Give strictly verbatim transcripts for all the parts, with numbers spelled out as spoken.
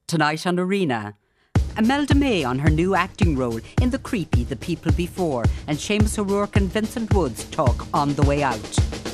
Tonight on Arena, Imelda May on her new acting role in The Creepy, The People Before, and Seamus O'Rourke and Vincent Woods talk on the way out.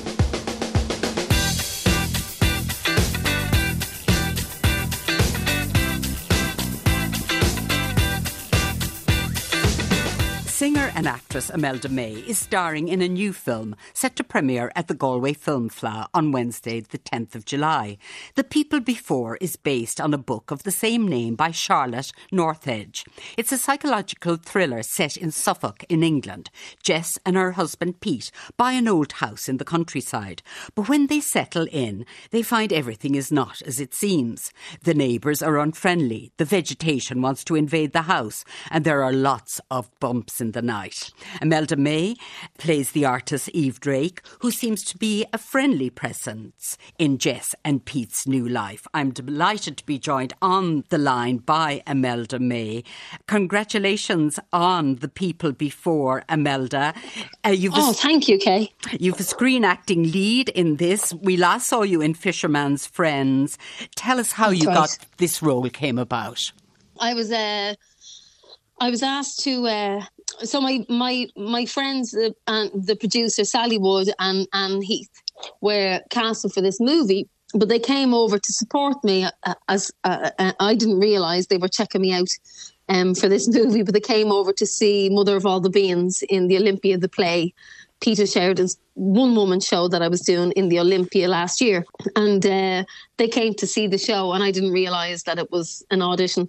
Singer and actress Imelda May is starring in a new film set to premiere at the Galway Film Fleadh on Wednesday, the tenth of July. The People Before is based on a book of the same name by Charlotte Northedge. It's a psychological thriller set in Suffolk in England. Jess and her husband Pete buy an old house in the countryside, but when they settle in, they find everything is not as it seems. The neighbours are unfriendly, the vegetation wants to invade the house, and there are lots of bumps in the night. Imelda May plays the artist Eve Drake, who seems to be a friendly presence in Jess and Pete's new life. I'm delighted to be joined on the line by Imelda May. Congratulations on The People Before, Imelda. Uh, you've oh, a, thank you, Kay. You've a screen acting lead in this. We last saw you in Fisherman's Friends. Tell us how That's you right. got this role came about. I was uh, I was asked to... Uh, So my my my friends uh, and the producer Sally Wood and and Heath were casting for this movie, but they came over to support me. Uh, as uh, uh, I didn't realise they were checking me out um, for this movie, but they came over to see Mother of All the Beings in the Olympia, the play, Peter Sheridan's one-woman show that I was doing in the Olympia last year. And uh, they came to see the show and I didn't realise that it was an audition.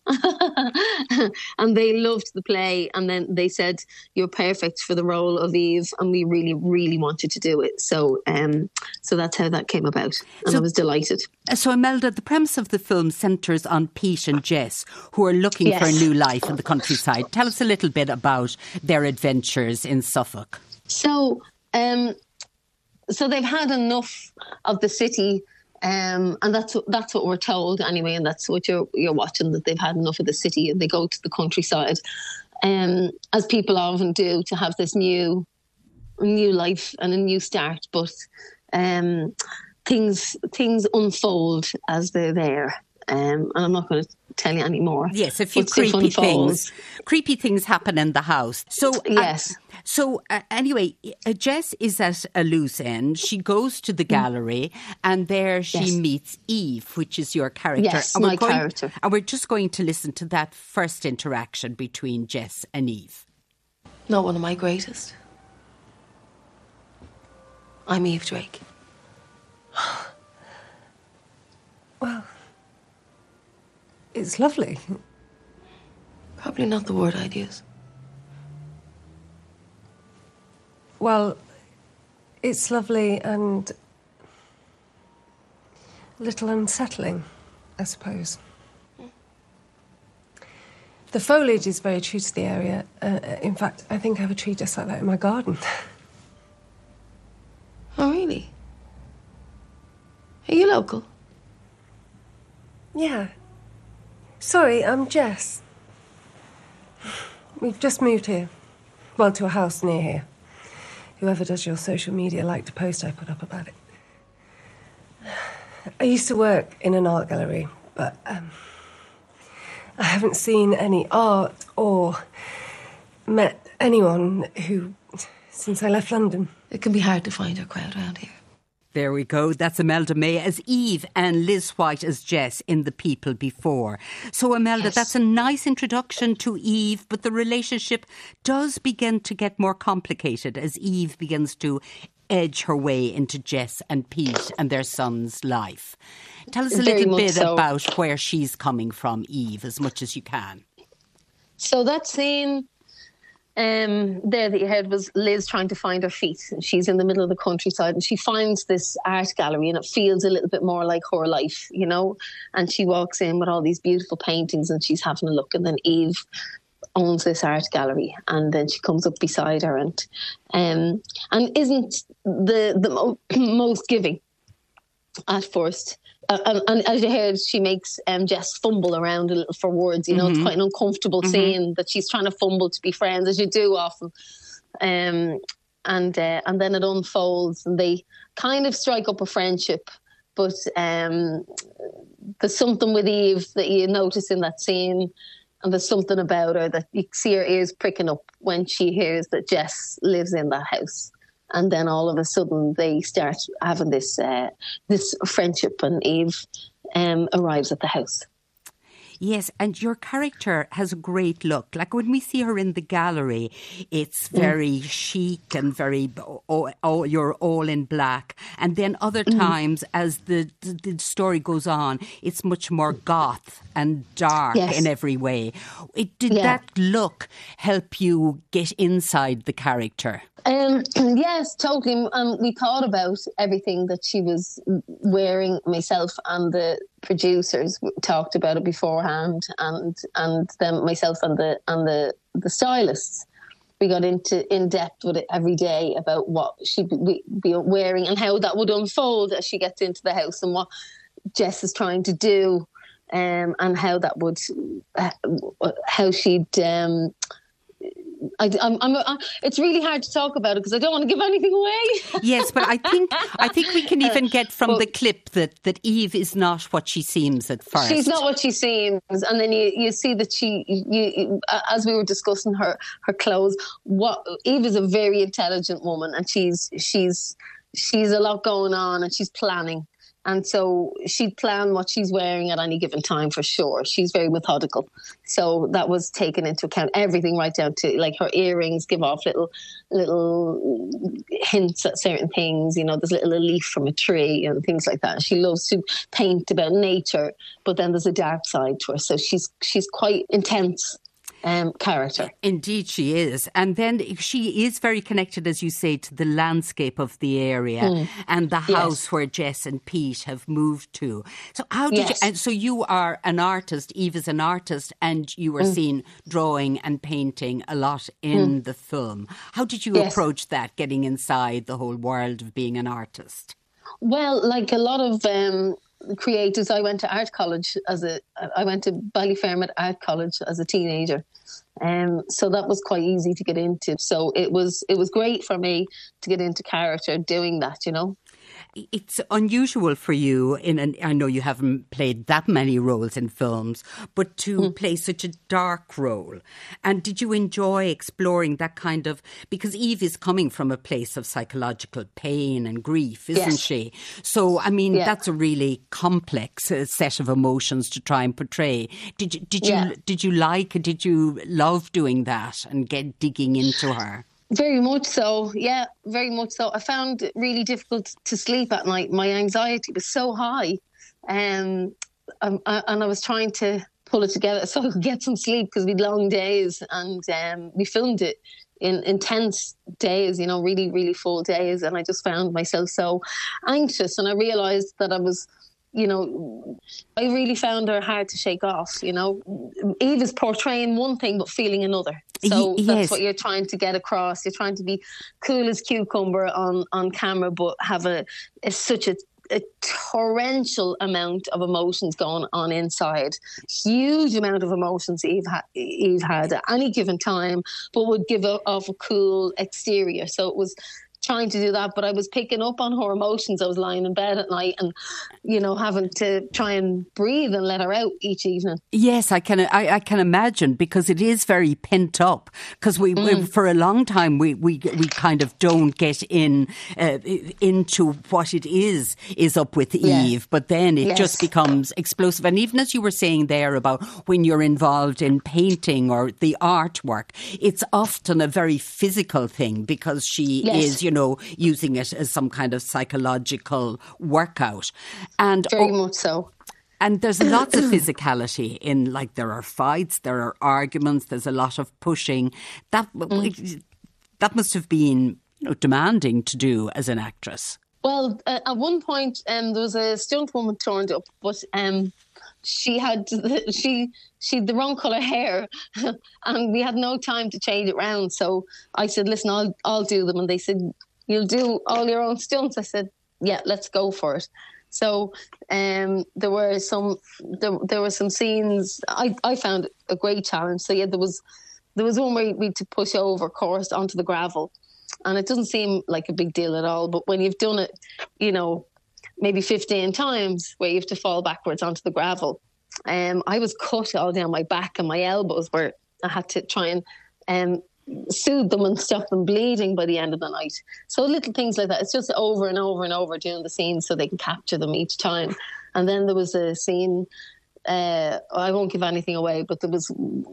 And they loved the play and then they said, you're perfect for the role of Eve and we really, really want you to do it. So um, so that's how that came about. And so, I was delighted. So Imelda, the premise of the film centres on Pete and Jess, who are looking yes. for a new life in the countryside. Tell us a little bit about their adventures in Suffolk. So... Um, So they've had enough of the city, um, and that's that's what we're told anyway, and that's what you're you're watching, that they've had enough of the city and they go to the countryside, um, as people often do, to have this new new life and a new start. But um, things things unfold as they're there, um, and I'm not going to tell you any more. Yes, a few creepy things. Creepy things happen in the house. So yes. Uh, So uh, anyway, uh, Jess is at a loose end. She goes to the gallery and there she yes. meets Eve, which is your character. Yes, and my going, character. And we're just going to listen to that first interaction between Jess and Eve. Not one of my greatest. I'm Eve Drake. Well, it's lovely. Probably not the word I'd use. Well, it's lovely and a little unsettling, I suppose. The foliage is very true to the area. Uh, in fact, I think I have a tree just like that in my garden. Oh, really? Are you local? Yeah. Sorry, I'm Jess. We've just moved here. Well, to a house near here. Whoever does your social media liked a post I put up about it. I used to work in an art gallery, but um, I haven't seen any art or met anyone who, since I left London. It can be hard to find our crowd around here. There we go. That's Imelda May as Eve and Liz White as Jess in The People Before. So, Imelda, yes. that's a nice introduction to Eve, but the relationship does begin to get more complicated as Eve begins to edge her way into Jess and Pete and their son's life. Tell us a Very little bit so. about where she's coming from, Eve, as much as you can. So that scene... Um, there that you heard was Liz trying to find her feet. She's in the middle of the countryside and she finds this art gallery and it feels a little bit more like her life, you know, and she walks in with all these beautiful paintings and she's having a look, and then Eve owns this art gallery and then she comes up beside her and um, and isn't the, the mo- most giving at first. Uh, and, and as you heard, she makes um, Jess fumble around a little for words. You know, mm-hmm. It's quite an uncomfortable mm-hmm. scene that she's trying to fumble to be friends, as you do often. Um, and uh, and then it unfolds, and they kind of strike up a friendship but um, there's something with Eve that you notice in that scene, and there's something about her that you see her ears pricking up when she hears that Jess lives in that house. And then all of a sudden they start having this uh, this friendship, and Eve um, arrives at the house. Yes, and your character has a great look. Like when we see her in the gallery, it's very mm. chic and very, oh, oh, you're all in black. And then other times, mm. as the, the story goes on, it's much more goth and dark yes. in every way. It, did yeah. that look help you get inside the character? Um, yes, totally. Um, we thought about everything that she was wearing. Myself and the producers talked about it beforehand, and and then myself and the and the the stylists, we got into in depth with it every day about what she'd be, be wearing and how that would unfold as she gets into the house, and what Jess is trying to do, um, and how that would uh, how she'd. Um, I, I'm, I'm, I'm, it's really hard to talk about it because I don't want to give anything away. Yes, but I think I think we can even get from but, the clip that, that Eve is not what she seems at first. She's not what she seems, and then you, you see that she, you, you, as we were discussing her her clothes, what Eve is a very intelligent woman, and she's she's she's a lot going on, and she's planning. And so she'd plan what she's wearing at any given time for sure. She's very methodical. So that was taken into account, everything right down to like her earrings give off little little hints at certain things. You know, there's a little leaf from a tree and things like that. She loves to paint about nature, but then there's a dark side to her. So she's she's quite intense. Um, character. Indeed she is. And then she is very connected, as you say, to the landscape of the area mm. and the house yes. where Jess and Pete have moved to. So how did yes. you, and so you are an artist, Eve is an artist, and you were mm. seen drawing and painting a lot in mm. the film. How did you yes. approach that, getting inside the whole world of being an artist? Well, like a lot of um, creators, I went to art college as a, I went to Ballyfermot Art College as a teenager. Um, so that was quite easy to get into. So it was it was great for me to get into character doing that, you know. It's unusual for you, in an, I know you haven't played that many roles in films, but to mm. play such a dark role. And did you enjoy exploring that kind of, because Eve is coming from a place of psychological pain and grief, isn't yes. she? So, I mean, yeah. that's a really complex uh, set of emotions to try and portray. Did you, did you, yeah. did you like, did you love doing that and get digging into her? Very much so, yeah, very much so. I found it really difficult to sleep at night. My anxiety was so high, um, um, and I was trying to pull it together so I could get some sleep because we had long days, and um, we filmed it in intense days, you know, really, really full days, and I just found myself so anxious, and I realised that I was, you know, I really found her hard to shake off, you know. Eve is portraying one thing but feeling another. So yes. that's what you're trying to get across. You're trying to be cool as cucumber on, on camera, but have a, a such a, a torrential amount of emotions going on inside. Huge amount of emotions Eve, ha- Eve had at any given time, but would give off a cool exterior. So it was trying to do that, but I was picking up on her emotions. I was lying in bed at night and, you know, having to try and breathe and let her out each evening. Yes, I can I, I can imagine, because it is very pent up, because we, mm. we for a long time we, we we kind of don't get in uh, into what it is is up with yeah. Eve, but then it yes. just becomes explosive. And even as you were saying there about when you're involved in painting or the artwork, it's often a very physical thing, because she yes. is, you know, know, using it as some kind of psychological workout. And very oh, much so. And there's lots of physicality in, like, there are fights, there are arguments, there's a lot of pushing. That mm. that must have been, you know, demanding to do as an actress. Well, uh, at one point, um, there was a stunt woman turned up, but um, she had she she had the wrong colour hair, and we had no time to change it round. So I said, "Listen, I'll I'll do them." And they said, "You'll do all your own stunts." I said, "Yeah, let's go for it." So um, there were some there, there were some scenes. I, I found it a great challenge. So yeah, there was there was one where we had to push over course onto the gravel. And it doesn't seem like a big deal at all. But when you've done it, you know, maybe fifteen times where you have to fall backwards onto the gravel. Um, I was cut all down my back and my elbows where I had to try and um, soothe them and stop them bleeding by the end of the night. So little things like that. It's just over and over and over doing the scenes so they can capture them each time. And then there was a scene, uh, I won't give anything away, but there was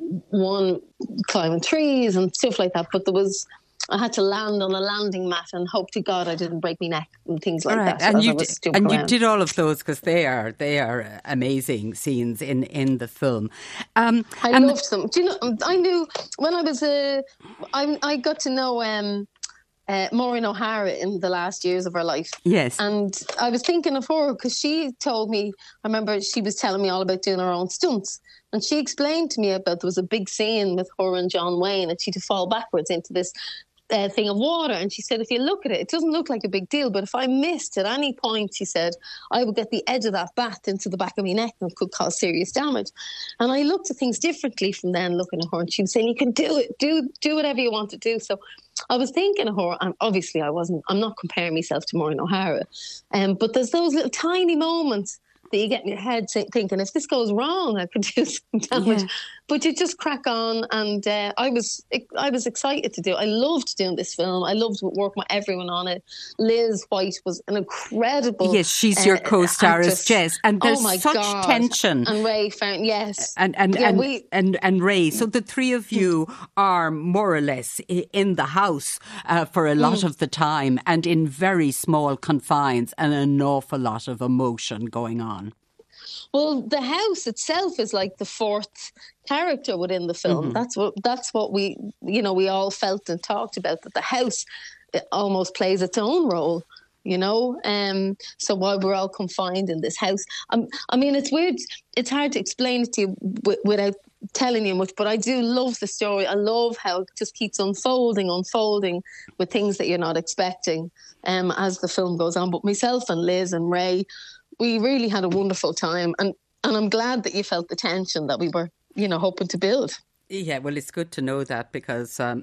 one climbing trees and stuff like that. But there was, I had to land on a landing mat and hope to God I didn't break my neck and things like right. that. And, you, d- and around. you did all of those because they are they are amazing scenes in, in the film. Um, I loved them. Do you know? I knew when I was a, I I got to know um, uh, Maureen O'Hara in the last years of her life. Yes, and I was thinking of her because she told me. I remember she was telling me all about doing her own stunts. And she explained to me about there was a big scene with her and John Wayne, and she had to fall backwards into this Uh, thing of water, and she said if you look at it, it doesn't look like a big deal, but if I missed at any point, she said, I would get the edge of that bat into the back of my neck and it could cause serious damage. And I looked at things differently from then, looking at her, and she was saying you can do it, do do whatever you want to do. So I was thinking of her, and obviously I wasn't I'm not comparing myself to Maureen O'Hara, um, but there's those little tiny moments that you get in your head thinking, if this goes wrong, I could do some damage. Yeah. But you just crack on, and uh, I was I was excited to do it. I loved doing this film. I loved working with everyone on it. Liz White was an incredible. Yes, she's your uh, co-star as Jess, and there's oh my such God. tension. And Ray found yes, and and yeah, and, we, and and Ray. So the three of you are more or less in the house uh, for a lot mm. of the time, and in very small confines, and an awful lot of emotion going on. Well, the house itself is like the fourth character within the film. Mm-hmm. That's what that's what we, you know, we all felt and talked about, that the house almost plays its own role, you know. Um, so while we're all confined in this house, um, I mean, it's weird. It's hard to explain it to you w- without telling you much, but I do love the story. I love how it just keeps unfolding, unfolding with things that you're not expecting um, as the film goes on. But myself and Liz and Ray, we really had a wonderful time, and, and I'm glad that you felt the tension that we were, you know, hoping to build. Yeah, well, it's good to know that, because um,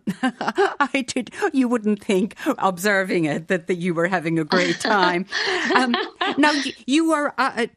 I did. You wouldn't think, observing it, that, that you were having a great time. um, now, you were uh,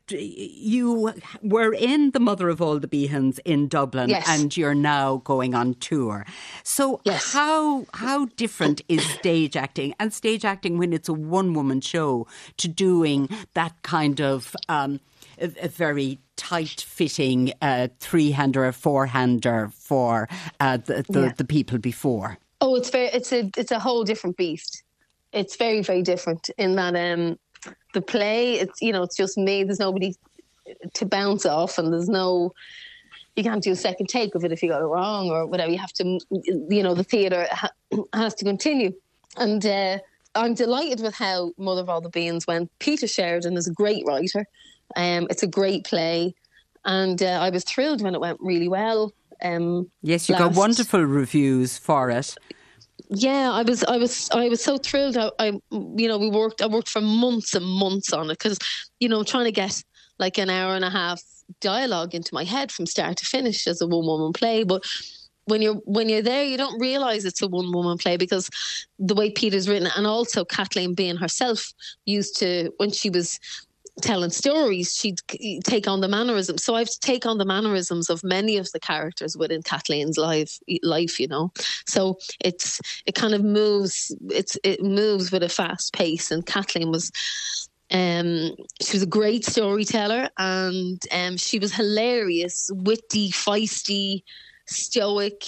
you were in The Mother of All the Beahans in Dublin, yes. and you're now going on tour. So, yes. how how different is stage acting, and stage acting when it's a one woman show, to doing that kind of um, a, a very tight-fitting uh, three-hander or four-hander for uh, the the, yeah. the people before? Oh, it's very, it's a it's a whole different beast. It's very, very different in that um, the play, it's, you know, it's just me. There's nobody to bounce off, and there's no, you can't do a second take of it if you got it wrong or whatever. You have to, you know, the theatre ha- has to continue. And uh, I'm delighted with how Mother of All the Beans went. Peter Sheridan is a great writer. Um, it's a great play, and uh, I was thrilled when it went really well. Um, yes, you last... got wonderful reviews for it. Yeah, I was, I was, I was so thrilled. I, I you know, we worked, I worked for months and months on it, because, you know, I'm trying to get like an hour and a half dialogue into my head from start to finish as a one woman play, but. When you're when you're there, you don't realise it's a one woman play, because the way Peter's written it, and also Kathleen Behan herself used to, when she was telling stories, she'd take on the mannerisms. So I have to take on the mannerisms of many of the characters within Kathleen's life, life, you know. So it's it kind of moves. It's it moves with a fast pace, and Kathleen was. Um, she was a great storyteller, and um, she was hilarious, witty, feisty, stoic,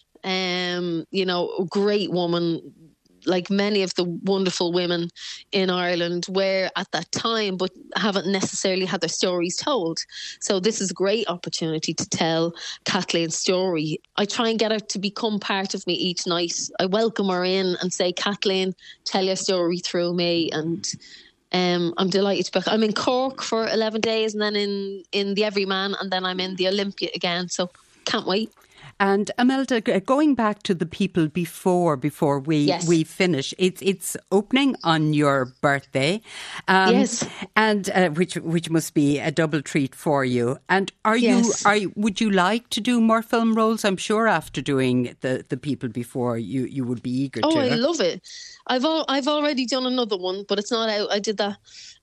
um, you know, a great woman, like many of the wonderful women in Ireland were at that time, but haven't necessarily had their stories told. So this is a great opportunity to tell Kathleen's story. I try and get her to become part of me each night. I welcome her in and say, Kathleen, tell your story through me. And Um, I'm delighted to be. I'm in Cork for eleven days, and then in, in the Everyman, and then I'm in the Olympia again. So can't wait. And Imelda, going back to the people before before we yes. we finish, it's it's opening on your birthday, um, yes, and uh, which which must be a double treat for you. And are yes. you are you, would you like to do more film roles? I'm sure after doing the, the people before, you, you would be eager oh, to. Oh, I love it. I've al- I've already done another one, but it's not out. I did that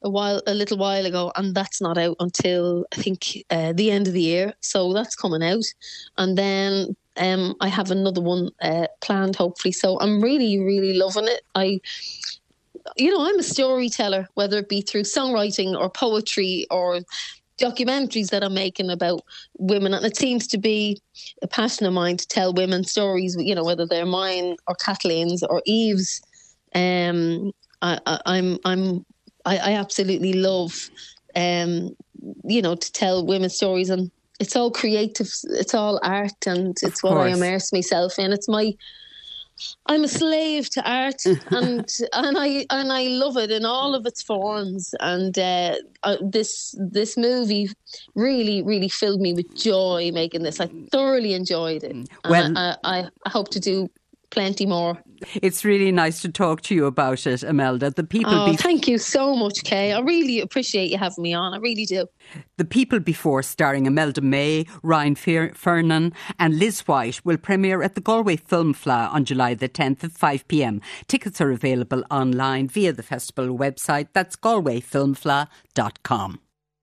a while, a little while ago, and that's not out until I think uh, the end of the year. So that's coming out, and then um, I have another one uh, planned, hopefully. So I'm really, really loving it. I, you know, I'm a storyteller, whether it be through songwriting or poetry or documentaries that I'm making about women, and it seems to be a passion of mine to tell women stories. You know, whether they're mine or Kathleen's or Eve's. Um, I, I, I'm, I'm, I, I absolutely love, um, you know, to tell women's stories, and it's all creative. It's all art, and it's what I immerse myself in. It's my, I'm a slave to art, and and I and I love it in all of its forms. And uh, uh, this this movie really, really filled me with joy making this. I thoroughly enjoyed it. Well, and I, I, I hope to do plenty more. It's really nice to talk to you about it, Imelda. The people. Oh, be- thank you so much, Kay. I really appreciate you having me on. I really do. The People Before, starring Imelda May, Ryan Fer- Fernan and Liz White, will premiere at the Galway Film Fleadh on July the tenth at five p.m. Tickets are available online via the festival website. That's galway film fleadh dot com.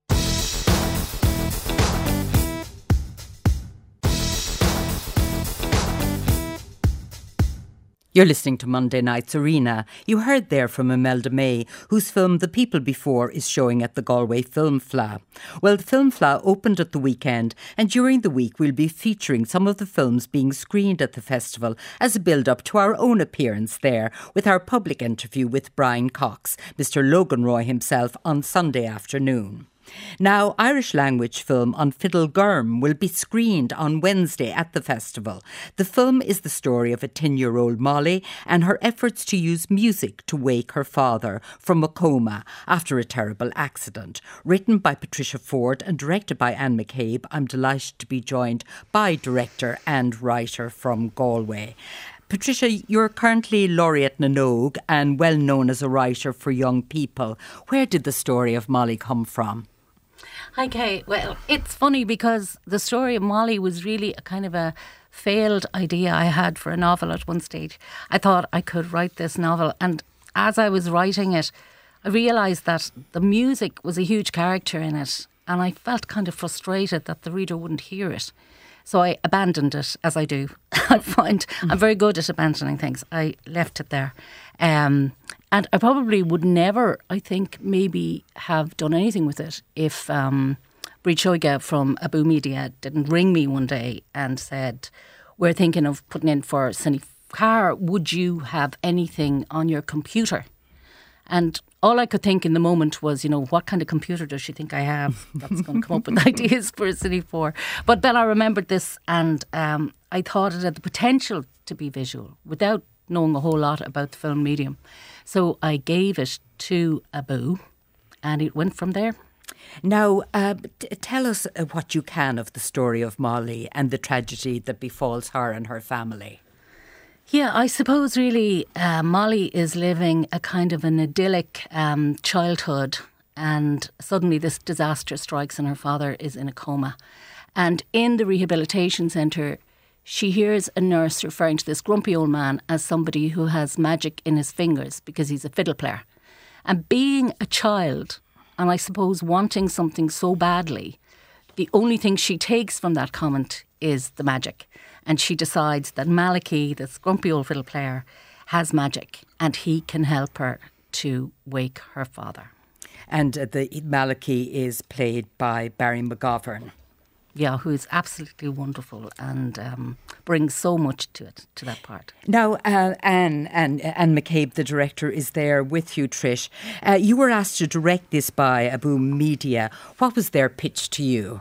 You're listening to Monday Night's Arena. You heard there from Imelda May, whose film The People Before is showing at the Galway Film Fleadh. Well, the Film Fleadh opened at the weekend, and during the week we'll be featuring some of the films being screened at the festival as a build-up to our own appearance there with our public interview with Brian Cox, Mister Logan Roy himself, on Sunday afternoon. Now, Irish language film On Fiddle Gurm will be screened on Wednesday at the festival. The film is the story of a ten-year-old Molly and her efforts to use music to wake her father from a coma after a terrible accident. Written by Patricia Ford and directed by Anne McCabe, I'm delighted to be joined by director and writer from Galway. Patricia, you're currently laureate na Nóg and well known as a writer for young people. Where did the story of Molly come from? Hi, Kay. Well, it's funny because the story of Molly was really a kind of a failed idea I had for a novel at one stage. I thought I could write this novel, and as I was writing it, I realised that the music was a huge character in it, and I felt kind of frustrated that the reader wouldn't hear it. So I abandoned it, as I do. I find I'm very good at abandoning things. I left it there. Um, and I probably would never, I think, maybe have done anything with it if um, Bríd Seoige from Abu Media didn't ring me one day and said, we're thinking of putting in for Cine Car. Would you have anything on your computer? And all I could think in the moment was, you know, what kind of computer does she think I have that's going to come up with ideas for a Cine four? But then I remembered this, and um, I thought it had the potential to be visual without knowing a whole lot about the film medium. So I gave it to Abu, and it went from there. Now, uh, t- tell us what you can of the story of Molly and the tragedy that befalls her and her family. Yeah, I suppose really uh, Molly is living a kind of an idyllic um, childhood, and suddenly this disaster strikes and her father is in a coma. And in the rehabilitation centre, she hears a nurse referring to this grumpy old man as somebody who has magic in his fingers because he's a fiddle player. And being a child, and I suppose wanting something so badly, the only thing she takes from that comment is the magic. And she decides that Malachy, this grumpy old fiddle player, has magic and he can help her to wake her father. And uh, the Malachy is played by Barry McGovern. Yeah, who is absolutely wonderful and um, brings so much to it, to that part. Now, uh, Anne, and Anne McCabe, the director, is there with you, Trish. Uh, you were asked to direct this by Abu Media. What was their pitch to you?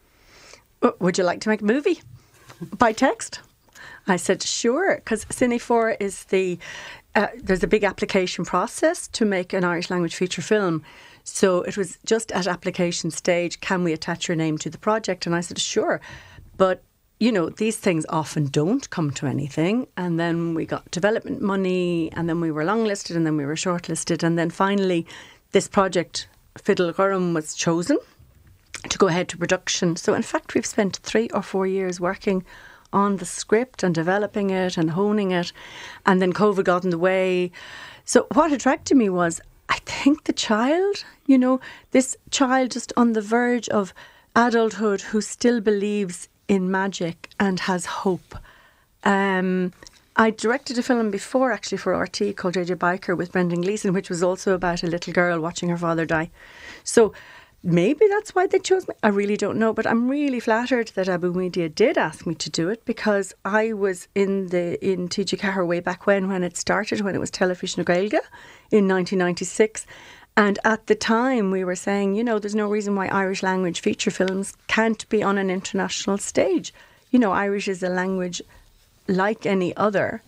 Would you like to make a movie by text? I said, sure, because Cine four is the, uh, there's a big application process to make an Irish language feature film. So it was just at application stage, can we attach your name to the project? And I said, sure. But, you know, these things often don't come to anything. And then we got development money, and then we were longlisted, and then we were shortlisted. And then finally, this project, Fiddle Gurm, was chosen to go ahead to production. So in fact, we've spent three or four years working on the script and developing it and honing it. And then COVID got in the way. So what attracted me was I think the child, you know, this child just on the verge of adulthood who still believes in magic and has hope. Um, I directed a film before, actually, for R T called J J Biker with Brendan Gleeson, which was also about a little girl watching her father die. So maybe that's why they chose me. I really don't know, but I'm really flattered that Abu Media did ask me to do it, because I was in the in T G Cahir way back when, when it started, when it was Television Gaeilge in nineteen ninety-six. And at the time we were saying, you know, there's no reason why Irish language feature films can't be on an international stage. You know, Irish is a language like any other,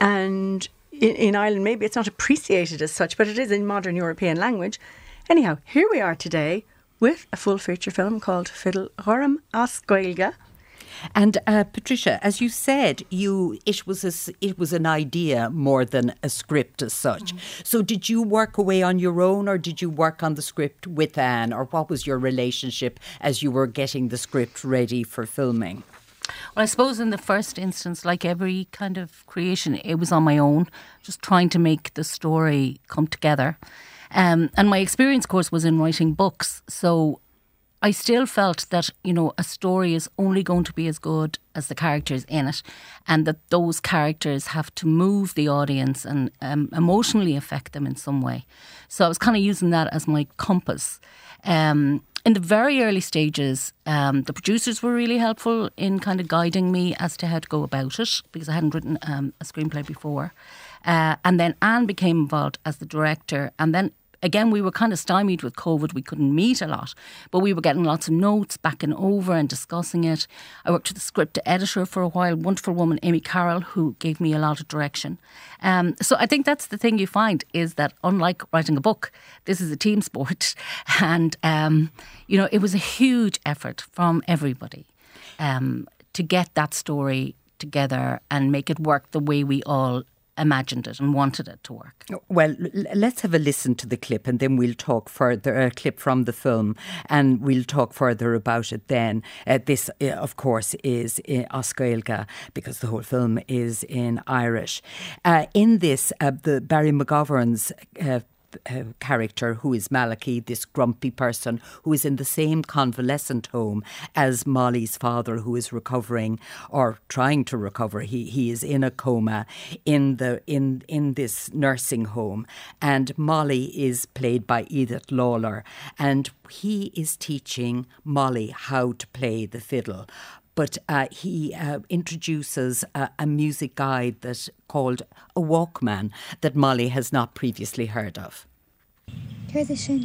and in, in Ireland maybe it's not appreciated as such, but it is a modern European language. Anyhow, here we are today with a full feature film called Fiddle Ghuram as Gaeilge. And uh, Patricia, as you said, you it was a, it was an idea more than a script as such. Mm. So did you work away on your own, or did you work on the script with Anne, or what was your relationship as you were getting the script ready for filming? Well, I suppose in the first instance, like every kind of creation, it was on my own, just trying to make the story come together. Um, and my experience course was in writing books. So I still felt that, you know, a story is only going to be as good as the characters in it, and that those characters have to move the audience and um, emotionally affect them in some way. So I was kind of using that as my compass. Um, in the very early stages, um, the producers were really helpful in kind of guiding me as to how to go about it, because I hadn't written um, a screenplay before. Uh, and then Anne became involved as the director, and then again, we were kind of stymied with COVID. We couldn't meet a lot, but we were getting lots of notes back and over and discussing it. I worked with the script editor for a while, wonderful woman, Amy Carroll, who gave me a lot of direction. Um, so I think that's the thing you find, is that unlike writing a book, this is a team sport. And, um, you know, it was a huge effort from everybody um, to get that story together and make it work the way we all imagined it and wanted it to work. Well, l- let's have a listen to the clip, and then we'll talk further, a clip from the film, and we'll talk further about it then. Uh, this, uh, of course, is in as Gaeilge, because the whole film is in Irish. Uh, in this, uh, the Barry McGovern's uh, Uh, character, who is Malachy, this grumpy person who is in the same convalescent home as Molly's father, who is recovering or trying to recover. He he is in a coma in the in in this nursing home, and Molly is played by Edith Lawler, and he is teaching Molly how to play the fiddle. But uh, he uh, introduces a, a music guide that called a Walkman that Molly has not previously heard of. Here's a sin.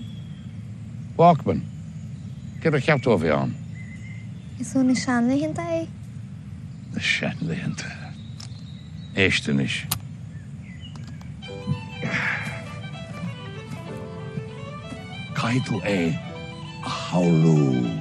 Walkman. Get a kept over on. Is on a shanley in day. The shanley in day. Echtenish. Kaitu e a howlu.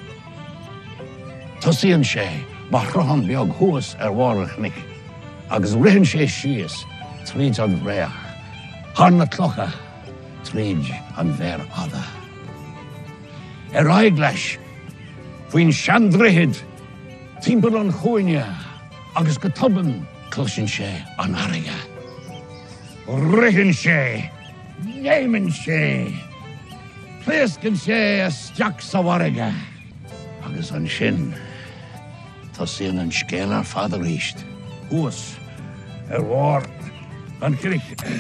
Tusian she, Bahrahan beag huas er warachnik. Agus rihin she shias, trid on reach. Hanna clocha, trid on ver ada. Er aiglash, fuin shandrihid, timber on chuinia, agus gatoban closhin she on ariga. Rihin she, nemen she, pleskin she a stiak sawariga. Agus an shin. Tusian an scalar father east. Huas, er war, an kirich.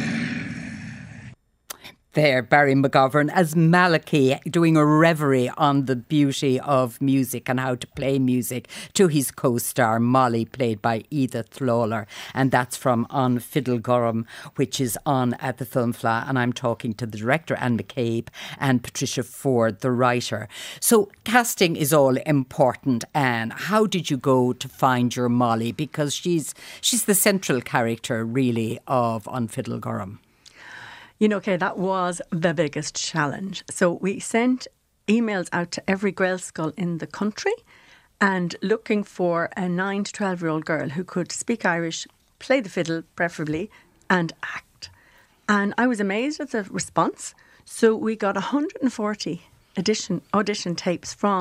There, Barry McGovern as Malachy, doing a reverie on the beauty of music and how to play music to his co-star Molly, played by Edith Lawler. And that's from On Fiddle Ghuram, which is on at the Film Fleadh. And I'm talking to the director, Anne McCabe, and Patricia Ford, the writer. So casting is all important, Anne. How did you go to find your Molly? Because she's she's the central character, really, of On Fiddle Ghuram. You know, okay, that was the biggest challenge. So we sent emails out to every Gael school in the country and looking for a nine to twelve-year-old girl who could speak Irish, play the fiddle preferably, and act. And I was amazed at the response. So we got one hundred forty audition, audition tapes from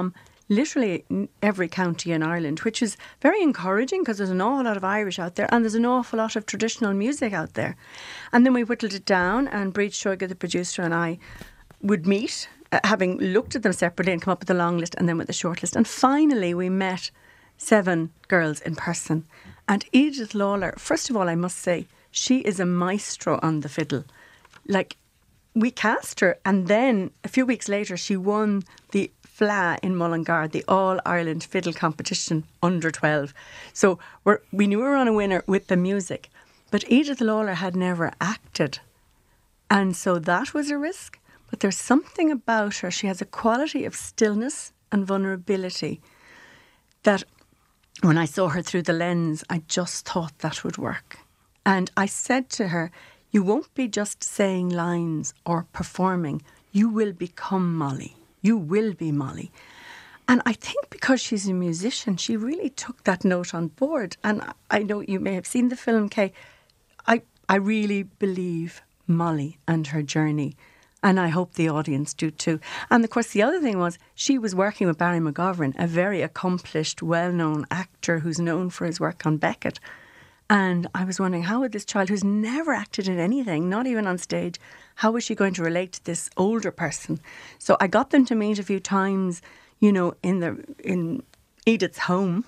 literally in every county in Ireland, which is very encouraging because there's an awful lot of Irish out there and there's an awful lot of traditional music out there. And then we whittled it down, and Breed Sugar, the producer, and I would meet, uh, having looked at them separately and come up with a long list and then with a short list. And finally we met seven girls in person. And Edith Lawler, first of all, I must say, she is a maestro on the fiddle. Like, we cast her, and then a few weeks later she won the F L A in Mullingar, the All-Ireland Fiddle Competition under twelve. So we're, we knew we were on a winner with the music. But Edith Lawler had never acted. And so that was a risk. But there's something about her. She has a quality of stillness and vulnerability that when I saw her through the lens, I just thought that would work. And I said to her, you won't be just saying lines or performing. You will become Molly. You will be Molly. And I think because she's a musician, she really took that note on board. And I know you may have seen the film, Kay. I, I really believe Molly and her journey. And I hope the audience do too. And of course, the other thing was she was working with Barry McGovern, a very accomplished, well-known actor who's known for his work on Beckett. And I was wondering, how would this child who's never acted in anything, not even on stage, how was she going to relate to this older person? So I got them to meet a few times, you know, in the in Edith's home,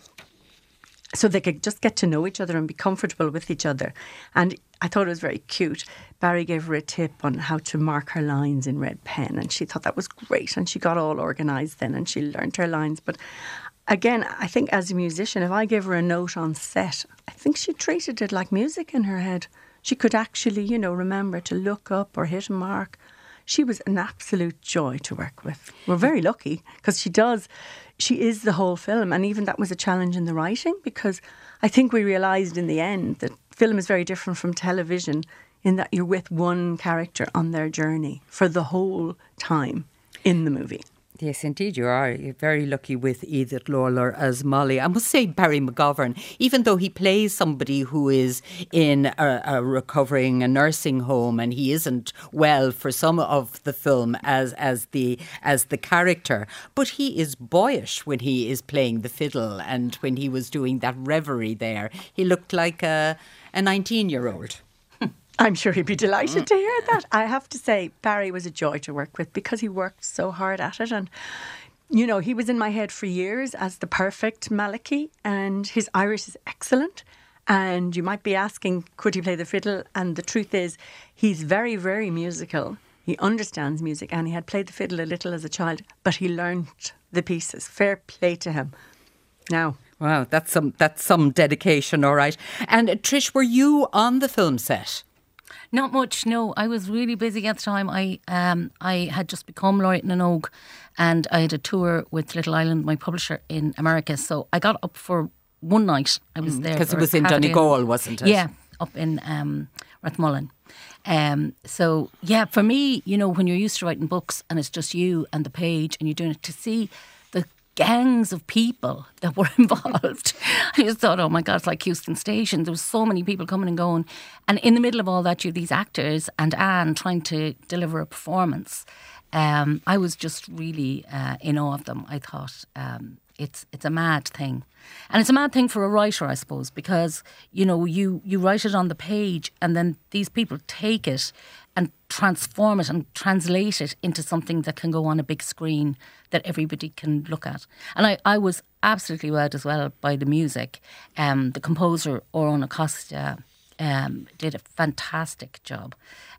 so they could just get to know each other and be comfortable with each other. And I thought it was very cute. Barry gave her a tip on how to mark her lines in red pen, and she thought that was great. And she got all organised then, and she learnt her lines. But again, I think as a musician, if I gave her a note on set, I think she treated it like music in her head. She could actually, you know, remember to look up or hit a mark. She was an absolute joy to work with. We're very lucky because she does, she is the whole film. And even that was a challenge in the writing, because I think we realised in the end that film is very different from television in that you're with one character on their journey for the whole time in the movie. Yes, indeed you are. You're very lucky with Edith Lawler as Molly. I must say Barry McGovern, even though he plays somebody who is in a, a recovering a nursing home and he isn't well for some of the film as as the as the character, but he is boyish when he is playing the fiddle, and when he was doing that reverie there, he looked like a a nineteen-year-old. I'm sure he'd be delighted to hear that. I have to say, Barry was a joy to work with because he worked so hard at it. And, you know, he was in my head for years as the perfect Malachy, and his Irish is excellent. And you might be asking, could he play the fiddle? And the truth is, he's very, very musical. He understands music, and he had played the fiddle a little as a child, but he learnt the pieces. Fair play to him. Now, wow, that's some that's some dedication, all right. And uh, Trish, were you on the film set? Not much, no. I was really busy at the time. I um I had just become Laureate na nÓg, and I had a tour with Little Island, my publisher in America. So I got up for one night. I was mm, there because it was in Donegal, wasn't it? Yeah, up in um, Rathmullen. Um, so yeah, for me, you know, when you're used to writing books and it's just you and the page and you're doing it, to see the gangs of people that were involved. I just thought, oh my God, it's like Houston Station. There was so many people coming and going. And in the middle of all that, you have these actors and Anne trying to deliver a performance. Um, I was just really uh, in awe of them. I thought um, it's it's a mad thing. And it's a mad thing for a writer, I suppose, because, you know, you, you write it on the page and then these people take it and transform it and translate it into something that can go on a big screen that everybody can look at. And I, I was absolutely wowed as well by the music. Um, the composer, Oron Acosta, um, did a fantastic job.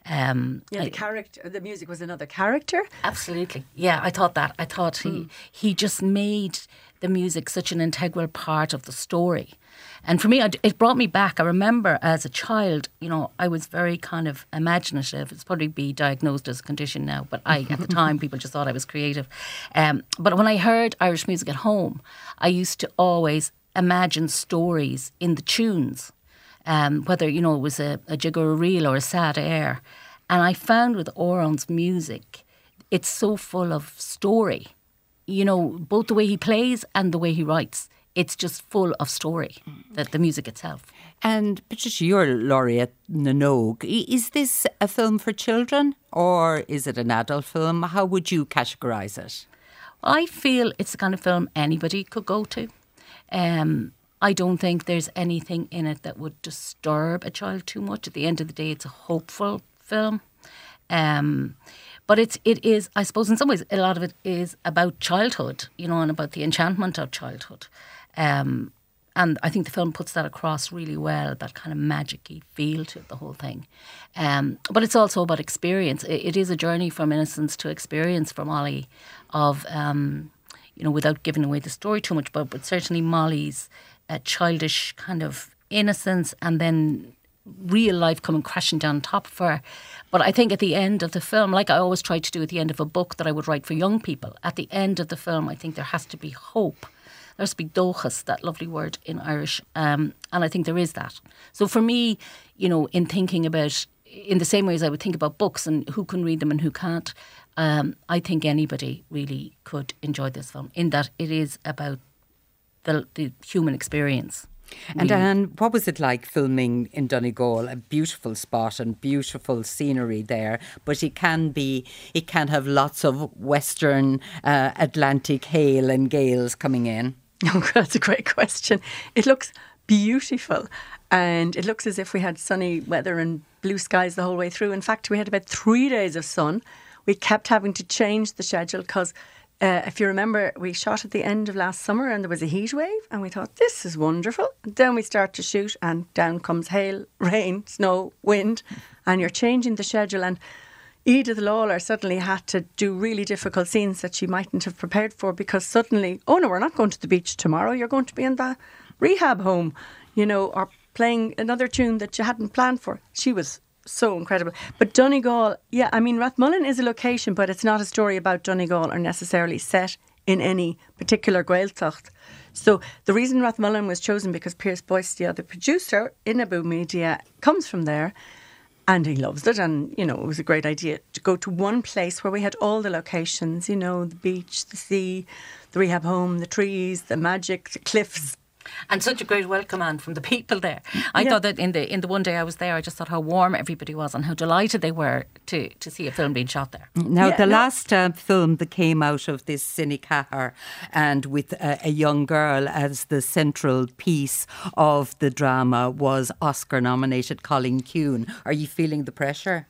Um, yeah, the I, character, the music was another character. Absolutely. Yeah, I thought that. I thought he, mm. he just made the music such an integral part of the story. And for me, it brought me back. I remember as a child, you know, I was very kind of imaginative. It's probably be diagnosed as a condition now, but I, at the time, people just thought I was creative. Um, but when I heard Irish music at home, I used to always imagine stories in the tunes, um, whether, you know, it was a, a jig or a reel or a sad air. And I found with Oron's music, it's so full of story. You know, both the way he plays and the way he writes. It's just full of story, that the music itself. And Patricia, you're Laureate na nÓg. Is this a film for children or is it an adult film? How would you categorise it? I feel it's the kind of film anybody could go to. Um, I don't think there's anything in it that would disturb a child too much. At the end of the day, it's a hopeful film. Um, but it's, it is, I suppose in some ways, a lot of it is about childhood, you know, and about the enchantment of childhood. Um, and I think the film puts that across really well, that kind of magic-y feel to the whole thing. Um, but it's also about experience. It, it is a journey from innocence to experience for Molly of, um, you know, without giving away the story too much, but, but certainly Molly's uh, childish kind of innocence and then real life coming crashing down on top of her. But I think at the end of the film, like I always try to do at the end of a book that I would write for young people, at the end of the film, I think there has to be hope. There has to be dóchas, that lovely word in Irish. Um, and I think there is that. So for me, you know, in thinking about, in the same way as I would think about books and who can read them and who can't, um, I think anybody really could enjoy this film, in that it is about the, the human experience. And Anne, what was it like filming in Donegal? A beautiful spot and beautiful scenery there, but it can be, it can have lots of Western uh, Atlantic hail and gales coming in. Oh, that's a great question. It looks beautiful, and it looks as if we had sunny weather and blue skies the whole way through. In fact, we had about three days of sun. We kept having to change the schedule because Uh, if you remember, we shot at the end of last summer and there was a heat wave and we thought, this is wonderful. And then we start to shoot and down comes hail, rain, snow, wind, and you're changing the schedule. And Edith Lawler suddenly had to do really difficult scenes that she mightn't have prepared for, because suddenly, oh no, we're not going to the beach tomorrow. You're going to be in the rehab home, you know, or playing another tune that you hadn't planned for. She was so incredible. But Donegal, yeah, I mean, Rathmullen is a location, but it's not a story about Donegal or necessarily set in any particular Gaeltacht. So the reason Rathmullen was chosen, because Pierce Boyce, the other producer in Abu Media, comes from there and he loves it. And, you know, it was a great idea to go to one place where we had all the locations, you know, the beach, the sea, the rehab home, the trees, the magic, the cliffs. And such a great welcome, Anne, from the people there. I Yeah. thought that in the in the one day I was there, I just thought how warm everybody was and how delighted they were to, to see a film being shot there. Now, Yeah, the no. last uh, film that came out of this Cine Cahar, and with a, a young girl as the central piece of the drama, was Oscar-nominated Colleen Kuhn. Are you feeling the pressure?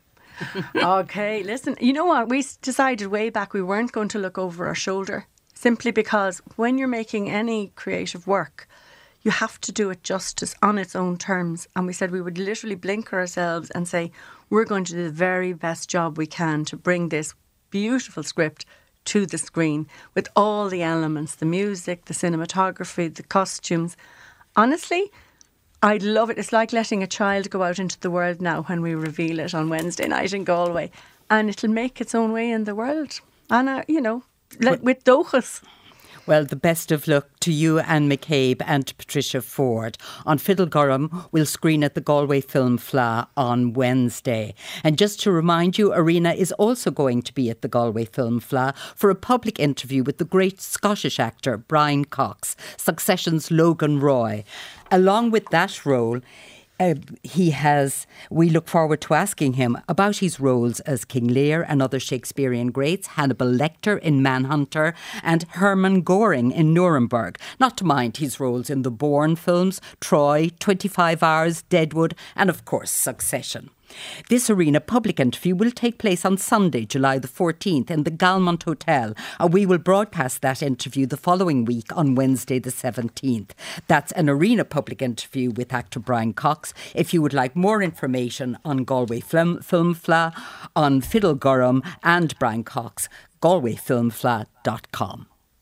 Okay, listen, you know what? We s- decided way back we weren't going to look over our shoulder, simply because when you're making any creative work, you have to do it justice on its own terms. And we said we would literally blink ourselves and say, we're going to do the very best job we can to bring this beautiful script to the screen with all the elements, the music, the cinematography, the costumes. Honestly, I'd love it. It's like letting a child go out into the world now when we reveal it on Wednesday night in Galway. And it'll make its own way in the world. And, uh, you know, like with dóchas. Well, the best of luck to you, Anne McCabe, and to Patricia Ford. On Fiddlegorum, we'll screen at the Galway Film Fleadh on Wednesday. And just to remind you, Arena is also going to be at the Galway Film Fleadh for a public interview with the great Scottish actor Brian Cox, Succession's Logan Roy. Along with that role, Uh, he has, we look forward to asking him about his roles as King Lear and other Shakespearean greats, Hannibal Lecter in Manhunter and Hermann Göring in Nuremberg, not to mind his roles in the Bourne films, Troy, twenty-five hours, Deadwood and of course Succession. This Arena public interview will take place on Sunday, July the fourteenth in the Galmont Hotel, and we will broadcast that interview the following week on Wednesday the seventeenth. That's an Arena public interview with actor Brian Cox. If you would like more information on Galway Film, Film Fleadh, on Fiddlegorum and Brian Cox, galway film fleadh dot com.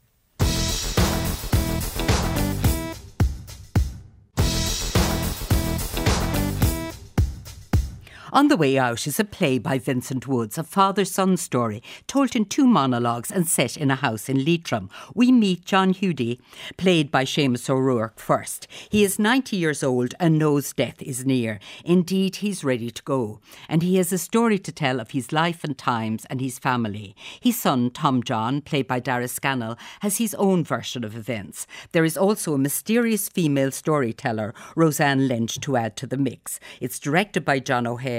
On the Way Out is a play by Vincent Woods, a father-son story told in two monologues and set in a house in Leitrim. We meet John Hudy, played by Seamus O'Rourke, first. He is ninety years old and knows death is near. Indeed, he's ready to go. And he has a story to tell of his life and times and his family. His son, Tom John, played by Dara Scannell, has his own version of events. There is also a mysterious female storyteller, Roseanne Lynch, to add to the mix. It's directed by John O'Hare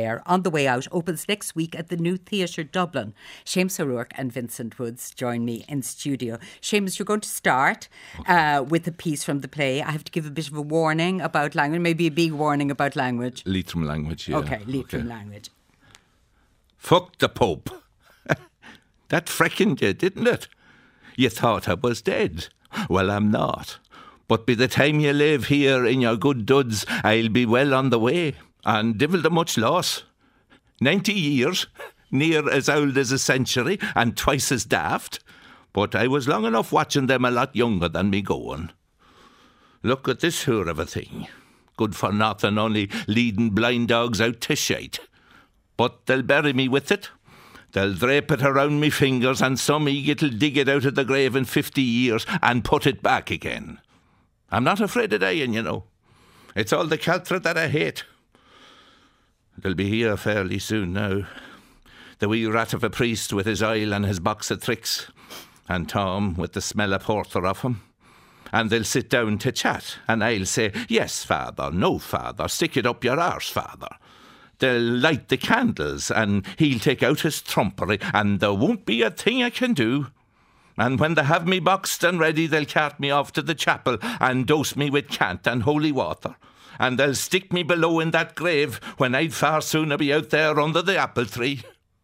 there. On the Way Out opens next week at the New Theatre Dublin. Seamus O'Rourke and Vincent Woods join me in studio. Seamus, you're going to start uh, with a piece from the play. I have to give a bit of a warning about language, maybe a big warning about language. Leitrim language, yeah. Okay, Leitrim okay. language. Fuck the Pope. That freckened you, didn't it? You thought I was dead. Well, I'm not. But by the time you live here in your good duds, I'll be well on the way. And divil the much loss. Ninety years, near as old as a century, and twice as daft. But I was long enough watching them a lot younger than me going. Look at this here of a thing. Good for nothing, only leading blind dogs out to shite. But they'll bury me with it. They'll drape it around me fingers, and some eagle'll dig it out of the grave in fifty years and put it back again. I'm not afraid of dying, you know. It's all the calthra that I hate. They'll be here fairly soon now. The wee rat of a priest with his oil and his box of tricks, and Tom with the smell of porter off him. And they'll sit down to chat, and I'll say, yes, father, no, father, stick it up your arse, father. They'll light the candles, and he'll take out his trumpery, and there won't be a thing I can do. And when they have me boxed and ready, they'll cart me off to the chapel and dose me with cant and holy water. And they'll stick me below in that grave when I'd far sooner be out there under the apple tree.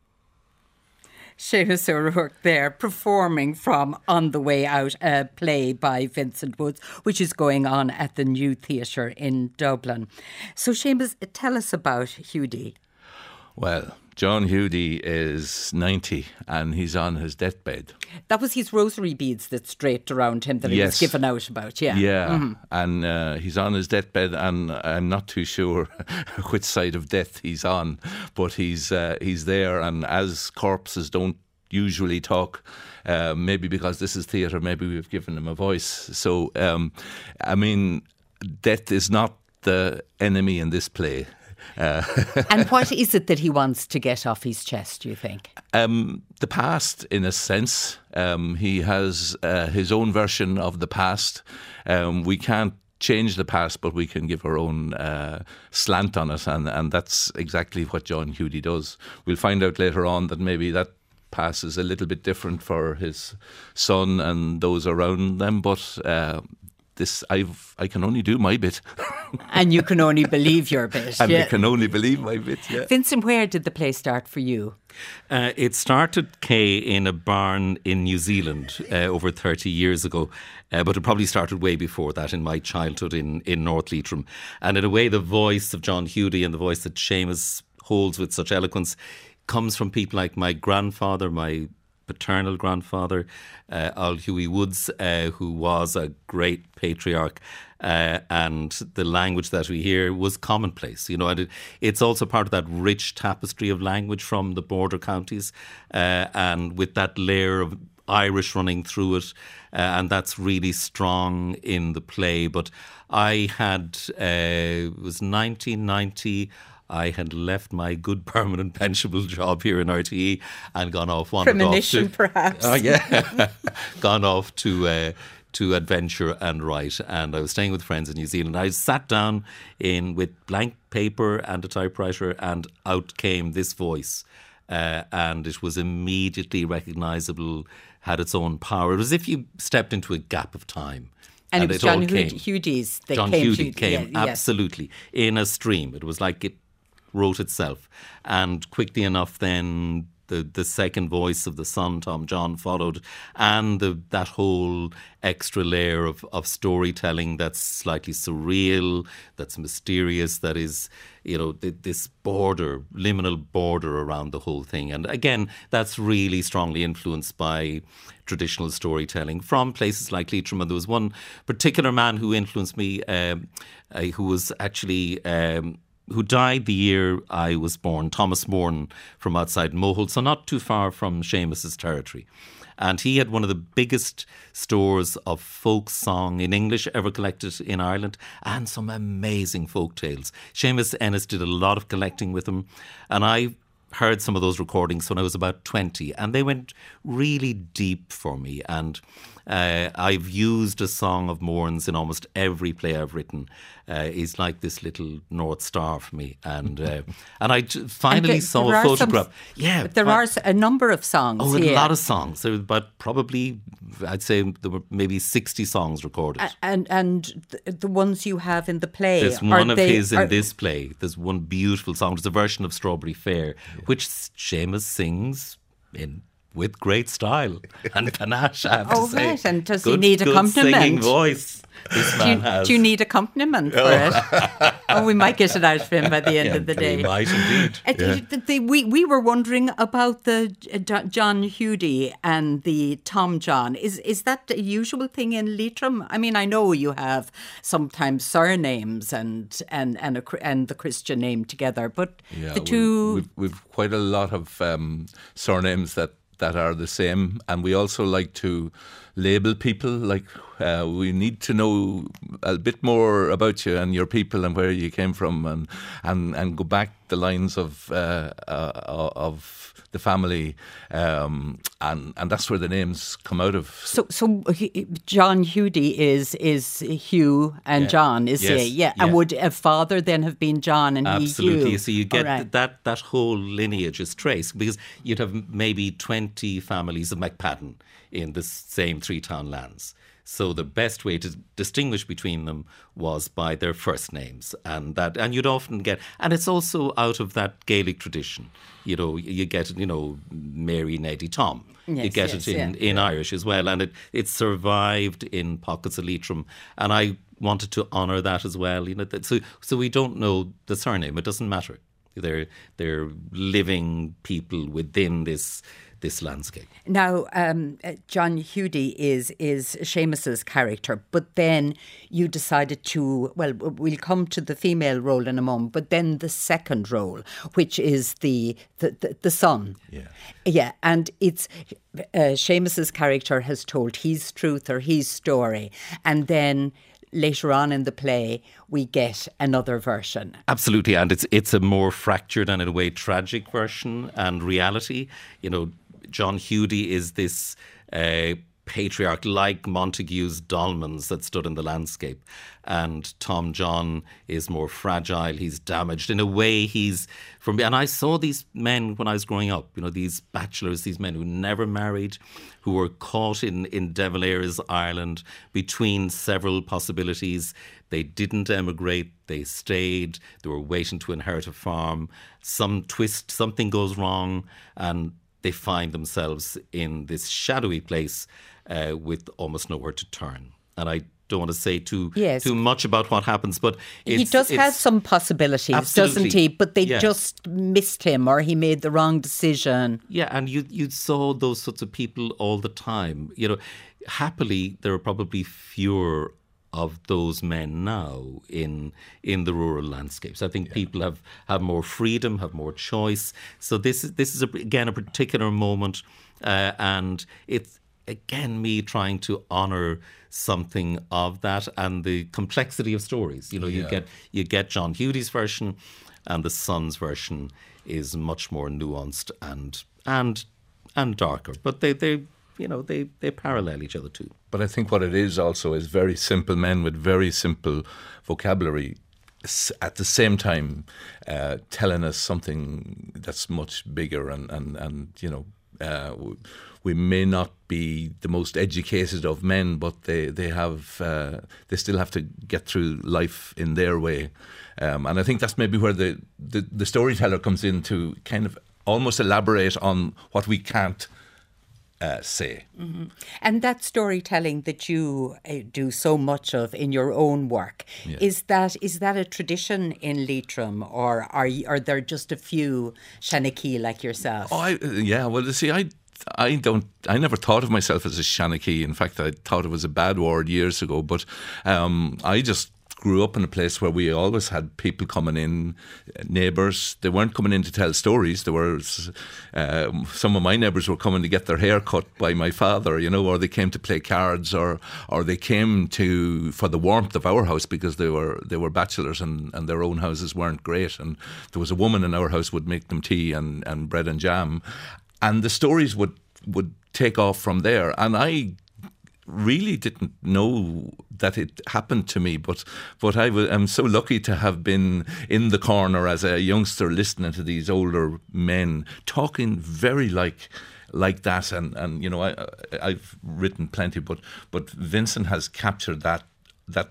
Seamus O'Rourke there performing from On the Way Out, a play by Vincent Woods, which is going on at the New Theatre in Dublin. So Seamus, tell us about Hughie. Well, John Hughie is ninety and he's on his deathbed. That was his rosary beads that draped around him that he yes. was given out about, yeah. Yeah, mm-hmm. and uh, he's on his deathbed, and I'm not too sure which side of death he's on, but he's uh, he's there, and as corpses don't usually talk, uh, maybe because this is theatre, maybe we've given him a voice. So, um, I mean, death is not the enemy in this play. Uh, and what is it that he wants to get off his chest, do you think? Um, the past, in a sense. Um, he has uh, his own version of the past. Um, we can't change the past, but we can give our own uh, slant on it, and, and that's exactly what John Hughie does. We'll find out later on that maybe that past is a little bit different for his son and those around them, but uh, this I've I can only do my bit. And you can only believe your bit. And yeah. you can only believe my bit, yeah. Vincent, where did the play start for you? Uh, it started, Kay, in a barn in New Zealand uh, over thirty years ago. Uh, but it probably started way before that in my childhood in, in North Leitrim. And in a way, the voice of John Hughie and the voice that Seamus holds with such eloquence comes from people like my grandfather, my paternal grandfather, uh, Al Hughie Woods, uh, who was a great patriarch, uh, and the language that we hear was commonplace, you know, and it, it's also part of that rich tapestry of language from the border counties, uh, and with that layer of Irish running through it, uh, and that's really strong in the play. But I had, uh, it was nineteen ninety, I had left my good permanent pensionable job here in R T E and gone off. Premonition, off to, perhaps. Oh, yeah. Gone off to uh, to adventure and write. And I was staying with friends in New Zealand. I sat down in with blank paper and a typewriter, and out came this voice. Uh, and it was immediately recognisable, had its own power. It was as if you stepped into a gap of time. And, and it was John Hughie, Hughie's that John came Hughie to, came, yeah, absolutely, yes. in a stream. It was like it wrote itself. And quickly enough then the, the second voice of the son, Tom John, followed, and the, that whole extra layer of, of storytelling that's slightly surreal, that's mysterious, that is, you know, th- this border, liminal border around the whole thing. And again, that's really strongly influenced by traditional storytelling from places like Leitrim. And there was one particular man who influenced me, um, uh, who was actually... Um, who died the year I was born, Thomas Moran from outside Mohill, so not too far from Seamus's territory. And he had one of the biggest stores of folk song in English ever collected in Ireland, and some amazing folk tales. Seamus Ennis did a lot of collecting with him, and I heard some of those recordings when I was about twenty, and they went really deep for me. And Uh, I've used a song of Mourne's in almost every play I've written. Uh, he's like this little North Star for me. And uh, and I j- finally And saw there a are some- photograph. yeah. There fi- are s- a number of songs Oh, here. a lot of songs. There, but probably, I'd say there were maybe sixty songs recorded. A- And and the, the ones you have in the play. There's are one of they- his in are- this play. There's one beautiful song. There's a version of Strawberry Fair, which Seamus sings in with great style and panache, I have Oh, to say. right. And does he good, need good accompaniment? singing voice this Do man you, has. do you need accompaniment for it? Oh, we might get it out of him by the end Yeah, of the we day. might indeed. Uh, Yeah. the- the- we, we were wondering about the uh, Jo- John Hudi and the Tom John. Is is that a usual thing in Leitrim? I mean, I know you have sometimes surnames and and and, a, Chri- and the Christian name together, but Yeah, the we- two. We've, we've quite a lot of um, surnames that, that are the same, and we also like to label people. Like uh, we need to know a bit more about you and your people and where you came from, and and, and go back the lines of uh, uh, of the family, um, and and that's where the names come out of. So, so he- John Hudi is is Hugh and Yeah. John, is Yes, he? Yeah. yeah. And would a father then have been John and Absolutely. he Hugh? So you get All right. that that whole lineage is traced, because you'd have maybe twenty families of McPadden in the same three town lands. So the best way to distinguish between them was by their first names, and that, and you'd often get, and it's also out of that Gaelic tradition. You know, you get, you know, Mary, Neddy, Tom. you Yes, get yes, it in, yeah. in Irish as well, and it it survived in pockets of Leitrim, and I wanted to honour that as well. You know, that, so so we don't know the surname; it doesn't matter. They're they're living people within this this landscape. Now, um, uh, John Hudi is is Seamus's character, but then you decided to, well, we'll come to the female role in a moment, but then the second role, which is the the, the, the son. Yeah. Yeah, and it's uh, Seamus's character has told his truth or his story, and then later on in the play we get another version. Absolutely, and it's it's a more fractured and in a way tragic version and reality. You know, John Hudi is this uh, patriarch like Montague's dolmens that stood in the landscape, and Tom John is more fragile. He's damaged in a way. He's from, and I saw these men when I was growing up. You know, these bachelors, these men who never married, who were caught in in De Valera's Ireland between several possibilities. They didn't emigrate. They stayed. They were waiting to inherit a farm. Some twist, something goes wrong, and they find themselves in this shadowy place uh, with almost nowhere to turn. And I don't want to say too Yes. too much about what happens, but it's, he does it's, have some possibilities, Absolutely. doesn't he? But they Yeah. just missed him, or he made the wrong decision. Yeah, and you you saw those sorts of people all the time. You know, happily there are probably fewer of those men now in in the rural landscapes. I think people have, have more freedom, have more choice. So this is this is a, again a particular moment, uh, and it's again me trying to honour something of that and the complexity of stories. You know, you Yeah. get you get John Hudi's version, and the son's version is much more nuanced and and and darker. But they they you know they they parallel each other too. But I think what it is also is very simple men with very simple vocabulary, s- at the same time uh, telling us something that's much bigger, and, and, and you know, uh, w- we may not be the most educated of men, but they, they have uh, they still have to get through life in their way. Um, and I think that's maybe where the, the, the storyteller comes in to kind of almost elaborate on what we can't Uh, say. Mm-hmm. And that storytelling that you uh, do so much of in your own work, Yeah. is that is that a tradition in Leitrim, or are you, are there just a few Shanachie like yourself? Oh, I, uh, yeah. Well, you see, I, I don't. I never thought of myself as a Shanachie. In fact, I thought it was a bad word years ago. But um, I just grew up in a place where we always had people coming in, neighbours. They weren't coming in to tell stories. There were uh, some of my neighbours were coming to get their hair cut by my father, you know, or they came to play cards, or or they came to for the warmth of our house because they were they were bachelors and, and their own houses weren't great. And there was a woman in our house would make them tea and, and bread and jam, and the stories would would take off from there. And I really didn't know that it happened to me, but but I was, I'm so lucky to have been in the corner as a youngster listening to these older men talking very like like that, and, and you know I I've written plenty, but but Vincent has captured that that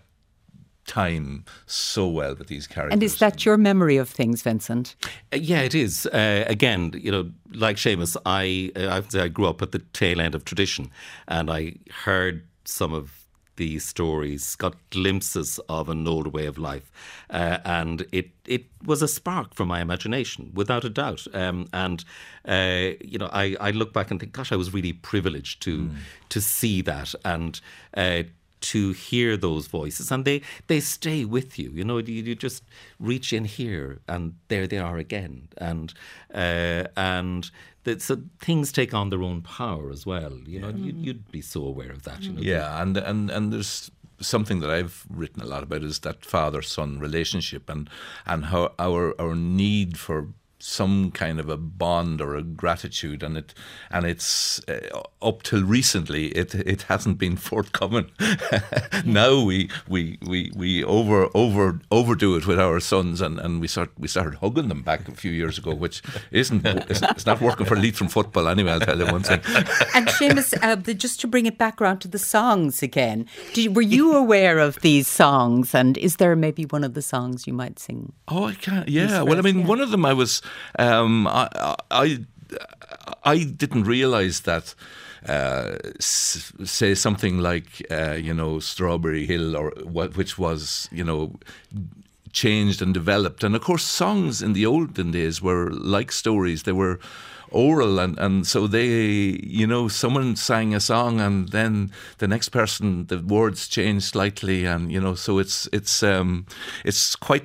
time so well with these characters. And is that your memory of things, Vincent? Uh, yeah, it is. Uh, again, you know, like Seamus, I uh, I grew up at the tail end of tradition, and I heard some of these stories, got glimpses of an older way of life, uh, and it it was a spark from my imagination, without a doubt. Um, and uh, you know, I, I look back and think, gosh, I was really privileged to mm. to see that and. Uh, to hear those voices, and they, they stay with you. You know, you, you just reach in here, and there they are again, and uh, and the, so things take on their own power as well. You know, you'd, you'd be so aware of that. You know, yeah, and and and there's something that I've written a lot about is that father-son relationship, and and how our our need for some kind of a bond or a gratitude, and it and it's uh, up till recently it it hasn't been forthcoming. Now we we we we over over overdo it with our sons, and, and we start we started hugging them back a few years ago, which isn't it's not working for Leitrim football anyway. I'll tell you one thing. And Seamus, uh, the, just to bring it back around to the songs again, did, were you aware of these songs? And is there maybe one of the songs you might sing? Oh, I can't. Yeah. Well, I mean, yeah. one of them I was. Um, I, I I didn't realise that. Uh, s- say something like uh, you know Strawberry Hill, or what, which was you know changed and developed. And of course, songs in the olden days were like stories; they were oral, and, and so they, you know, someone sang a song, and then the next person, the words changed slightly, and you know, so it's it's um, it's quite.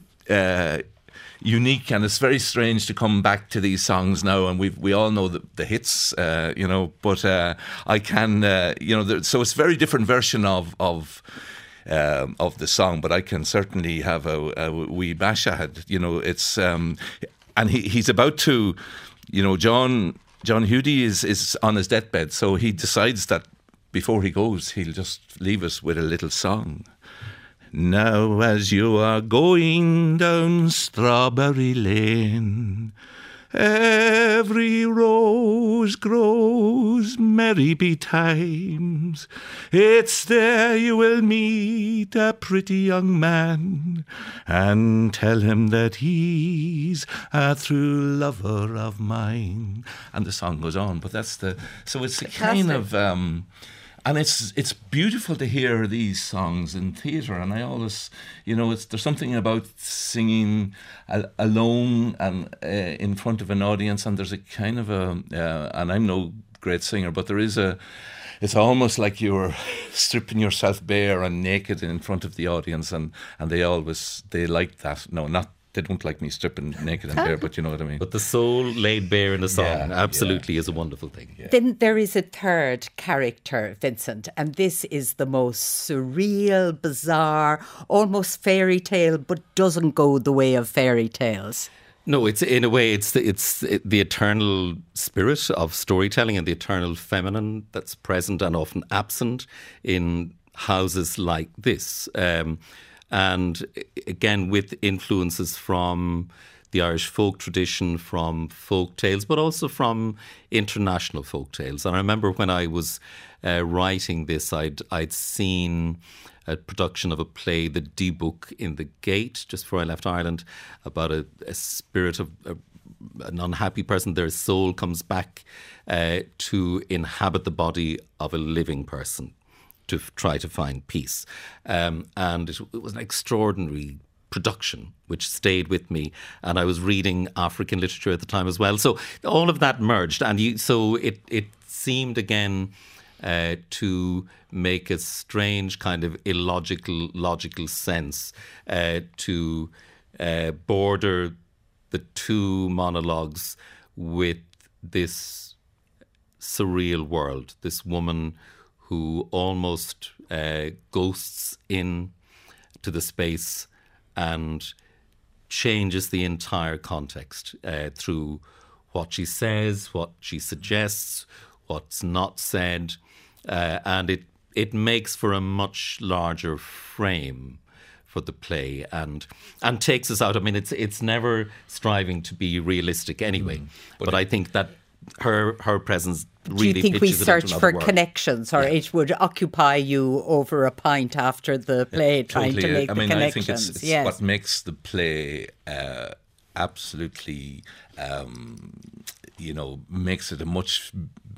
Uh, unique, and it's very strange to come back to these songs now, and we we all know the, the hits, uh, you know. But uh, I can, uh, you know, there, so it's a very different version of of um, of the song. But I can certainly have a, a wee bash at it, you know. It's um, and he he's about to, you know, John John Hudi is is on his deathbed, so he decides that before he goes, he'll just leave us with a little song. Now as you are going down Strawberry Lane, every rose grows, merry betimes. It's there you will meet a pretty young man, and tell him that he's a true lover of mine. And the song goes on, but that's the... So it's a kind of... Um, And it's it's beautiful to hear these songs in theatre, and I always, you know, it's there's something about singing a, alone and uh, in front of an audience, and there's a kind of a, uh, and I'm no great singer, but there is a, it's almost like you're stripping yourself bare and naked in front of the audience, and, and they always, they like that. No, not They don't like me stripping naked and bare, but you know what I mean. But the soul laid bare in a song yeah, absolutely yeah. is a wonderful thing. Yeah. Then there is a third character, Vincent, and this is the most surreal, bizarre, almost fairy tale, but doesn't go the way of fairy tales. No, it's in a way it's the, it's the eternal spirit of storytelling and the eternal feminine that's present and often absent in houses like this. Um, And again, with influences from the Irish folk tradition, from folk tales, but also from international folk tales. And I remember when I was uh, writing this, I'd I'd seen a production of a play, The D-Book in the Gate, just before I left Ireland, about a, a spirit of a, an unhappy person. Their soul comes back uh, to inhabit the body of a living person, to f- try to find peace. Um, and it, it was an extraordinary production which stayed with me, and I was reading African literature at the time as well. So all of that merged, and you, so it, it seemed again uh, to make a strange kind of illogical, logical sense uh, to uh, border the two monologues with this surreal world, this woman who almost uh, ghosts in to the space and changes the entire context uh, through what she says, what she suggests, what's not said, uh, and it it makes for a much larger frame for the play, and and takes us out. I mean, it's it's never striving to be realistic anyway. Mm. But, but I think that her her presence really. Do you think we search for world. connections, or yeah. it would occupy you over a pint after the play, yeah, trying totally. to make I the mean, connections? I think it's, it's yes. what makes the play uh, absolutely, um, you know, makes it a much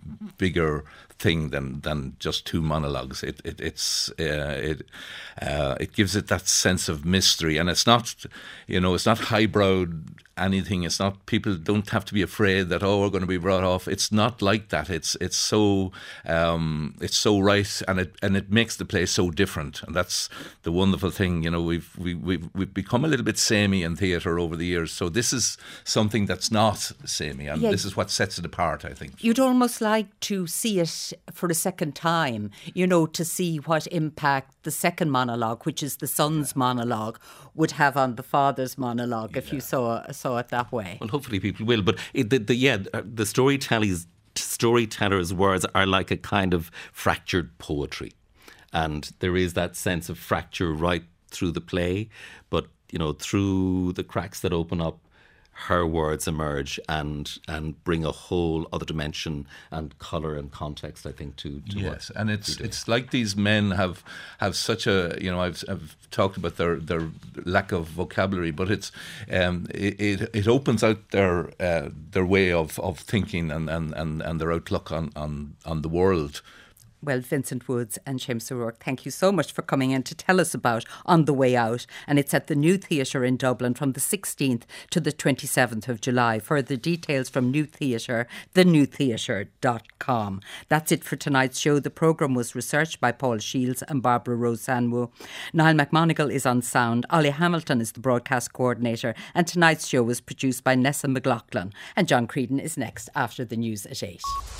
bigger thing than than just two monologues. It it it's uh, it uh, it gives it that sense of mystery, and it's not, you know, it's not highbrow anything. It's not, people don't have to be afraid that, oh, we're going to be brought off. It's not like that. It's it's so um, it's so right, and it and it makes the play so different, and that's the wonderful thing. You know, we've we, we've we've become a little bit samey in theatre over the years, so this is something that's not samey, and yeah. this is what sets it apart, I think. You'd almost like to see it for a second time, you know, to see what impact the second monologue, which is the son's yeah. monologue, would have on the father's monologue, yeah. if you saw saw it that way. Well, hopefully people will. But it, the, the, yeah, the storyteller's storyteller's words are like a kind of fractured poetry, and there is that sense of fracture right through the play. But you know, through the cracks that open up, her words emerge and and bring a whole other dimension and colour and context, I think, to, to yes, what and it's it's like these men have have such a, you know, I've I've talked about their their lack of vocabulary, but it's um it it, it opens out their uh, their way of, of thinking and, and, and, and their outlook on, on, on the world. Well, Vincent Woods and Seamus O'Rourke, thank you so much for coming in to tell us about On the Way Out. And it's at the New Theatre in Dublin from the sixteenth to the twenty-seventh of July. Further details from New Theatre, the new theatre dot com. That's it for tonight's show. The programme was researched by Paul Shields and Barbara Rose Sanwo. Niall McMonigal is on sound. Ollie Hamilton is the broadcast coordinator. And tonight's show was produced by Nessa McLaughlin. And John Creedon is next after the news at eight.